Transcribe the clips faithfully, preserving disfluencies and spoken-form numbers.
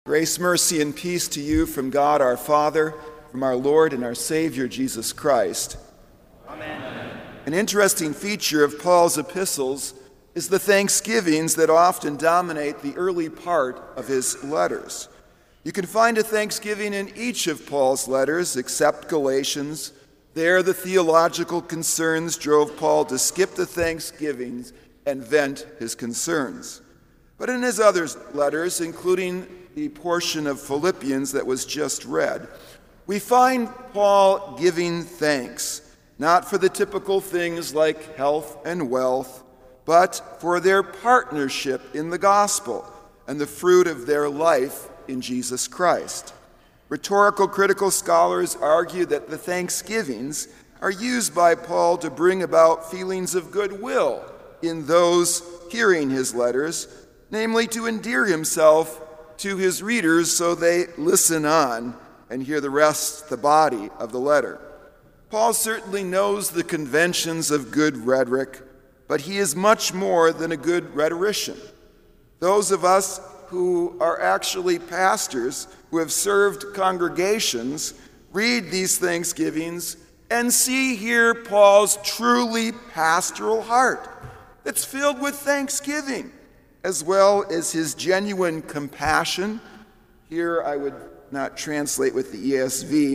Grace, mercy, and peace to you from God our Father, from our Lord and our Savior, Jesus Christ. Amen. An interesting feature of Paul's epistles is the thanksgivings that often dominate the early part of his letters. You can find a thanksgiving in each of Paul's letters, except Galatians. There, the theological concerns drove Paul to skip the thanksgivings and vent his concerns. But in his other letters, including the portion of Philippians that was just read, we find Paul giving thanks, not for the typical things like health and wealth, but for their partnership in the gospel and the fruit of their life in Jesus Christ. Rhetorical critical scholars argue that the thanksgivings are used by Paul to bring about feelings of goodwill in those hearing his letters, namely to endear himself to his readers so they listen on and hear the rest, the body of the letter. Paul certainly knows the conventions of good rhetoric, but he is much more than a good rhetorician. Those of us who are actually pastors, who have served congregations, read these thanksgivings and see here Paul's truly pastoral heart that's filled with thanksgiving, as well as his genuine compassion. Here I would not translate with the E S V,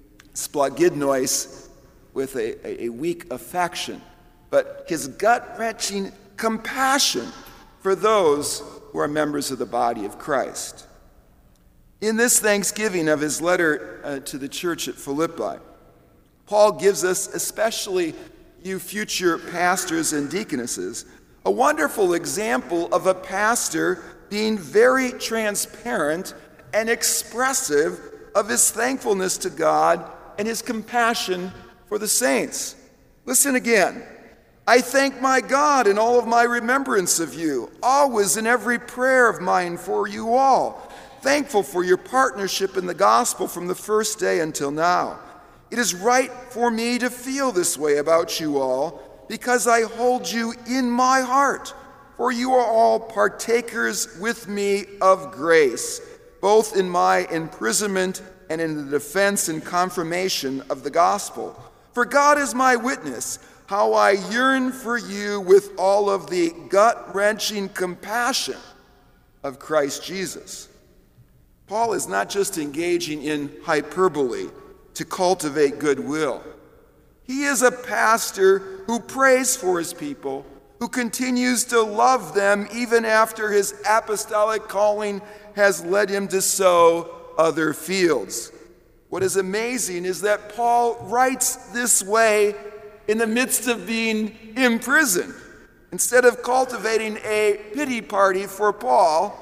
splagidnois, with a, a, a weak affection, but his gut-wrenching compassion for those who are members of the body of Christ. In this thanksgiving of his letter uh, to the church at Philippi, Paul gives us, especially you future pastors and deaconesses, a wonderful example of a pastor being very transparent and expressive of his thankfulness to God and his compassion for the saints. Listen again. I thank my God in all of my remembrance of you, always in every prayer of mine for you all, thankful for your partnership in the gospel from the first day until now. It is right for me to feel this way about you all, because I hold you in my heart, for you are all partakers with me of grace, both in my imprisonment and in the defense and confirmation of the gospel. For God is my witness, how I yearn for you with all of the gut-wrenching compassion of Christ Jesus. Paul is not just engaging in hyperbole to cultivate goodwill. He is a pastor who prays for his people, who continues to love them even after his apostolic calling has led him to sow other fields. What is amazing is that Paul writes this way in the midst of being imprisoned. Instead of cultivating a pity party for Paul,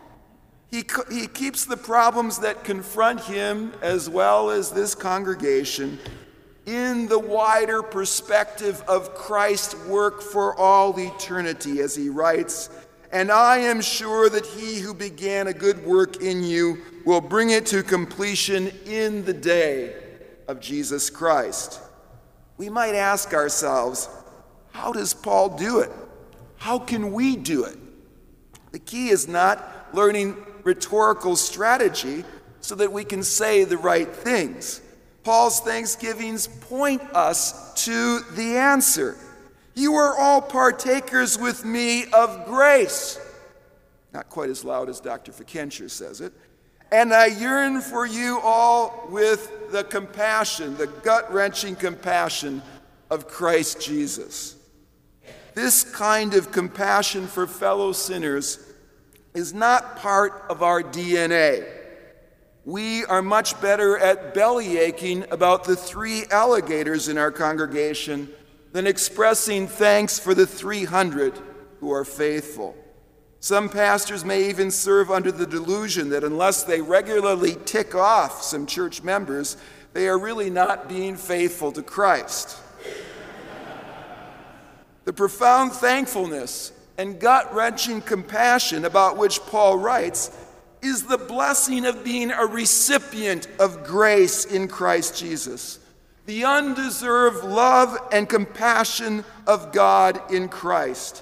he, he keeps the problems that confront him as well as this congregation in the wider perspective of Christ's work for all eternity, as he writes, and I am sure that he who began a good work in you will bring it to completion in the day of Jesus Christ. We might ask ourselves, how does Paul do it? How can we do it? The key is not learning rhetorical strategy so that we can say the right things. Paul's thanksgivings point us to the answer. You are all partakers with me of grace. Not quite as loud as Doctor Fikencher says it. And I yearn for you all with the compassion, the gut-wrenching compassion of Christ Jesus. This kind of compassion for fellow sinners is not part of our D N A. We are much better at bellyaching about the three alligators in our congregation than expressing thanks for the three hundred who are faithful. Some pastors may even serve under the delusion that unless they regularly tick off some church members, they are really not being faithful to Christ. The profound thankfulness and gut-wrenching compassion about which Paul writes is the blessing of being a recipient of grace in Christ Jesus, the undeserved love and compassion of God in Christ.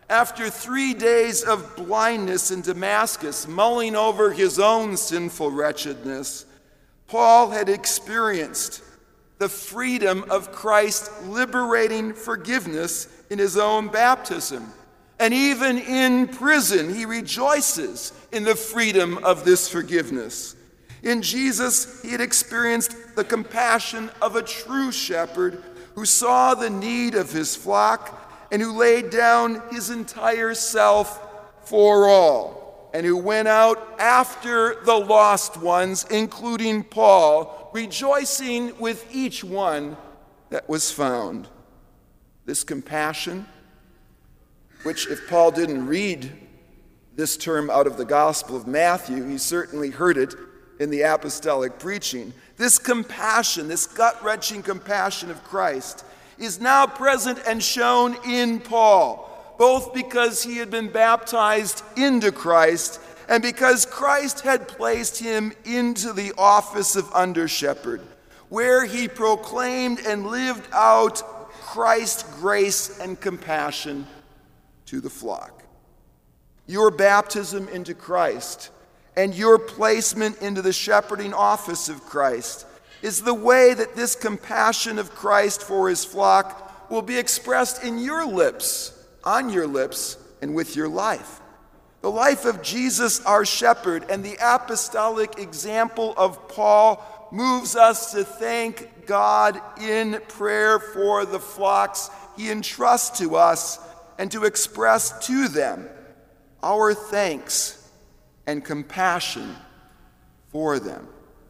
After three days of blindness in Damascus, mulling over his own sinful wretchedness, Paul had experienced the freedom of Christ's liberating forgiveness in his own baptism. And even in prison, he rejoices in the freedom of this forgiveness. In Jesus, he had experienced the compassion of a true shepherd who saw the need of his flock and who laid down his entire self for all, and who went out after the lost ones, including Paul, rejoicing with each one that was found. This compassion, which if Paul didn't read this term out of the Gospel of Matthew, he certainly heard it in the apostolic preaching. This compassion, this gut-wrenching compassion of Christ, is now present and shown in Paul, both because he had been baptized into Christ and because Christ had placed him into the office of under-shepherd, where he proclaimed and lived out Christ's grace and compassion to the flock. Your baptism into Christ and your placement into the shepherding office of Christ is the way that this compassion of Christ for his flock will be expressed in your lips, on your lips, and with your life. The life of Jesus, our shepherd, and the apostolic example of Paul moves us to thank God in prayer for the flocks he entrusts to us and to express to them our thanks and compassion for them.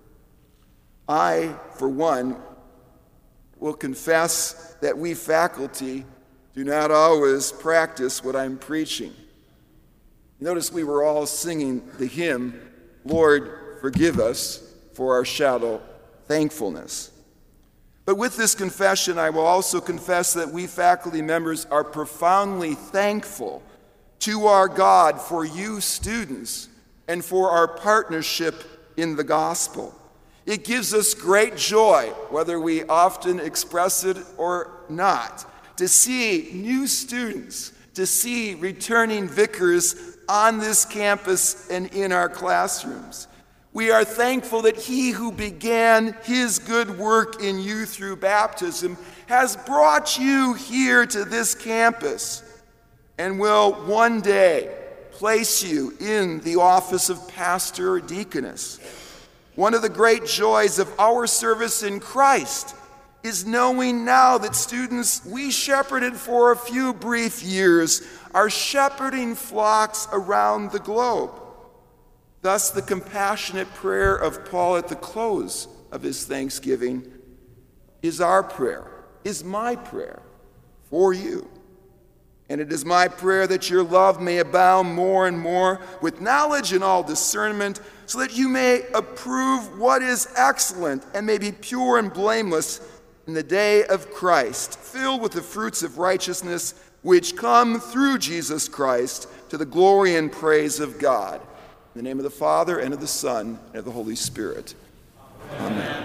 I, for one, will confess that we faculty do not always practice what I'm preaching. Notice we were all singing the hymn, Lord, forgive us for our shallow thankfulness. But with this confession, I will also confess that we faculty members are profoundly thankful to our God for you students and for our partnership in the gospel. It gives us great joy, whether we often express it or not, to see new students, to see returning vicars on this campus and in our classrooms. We are thankful that he who began his good work in you through baptism has brought you here to this campus and will one day place you in the office of pastor or deaconess. One of the great joys of our service in Christ is knowing now that students we shepherded for a few brief years are shepherding flocks around the globe. Thus, the compassionate prayer of Paul at the close of his thanksgiving is our prayer, is my prayer for you. And it is my prayer that your love may abound more and more with knowledge and all discernment, so that you may approve what is excellent and may be pure and blameless in the day of Christ, filled with the fruits of righteousness which come through Jesus Christ to the glory and praise of God. In the name of the Father, and of the Son, and of the Holy Spirit. Amen. Amen.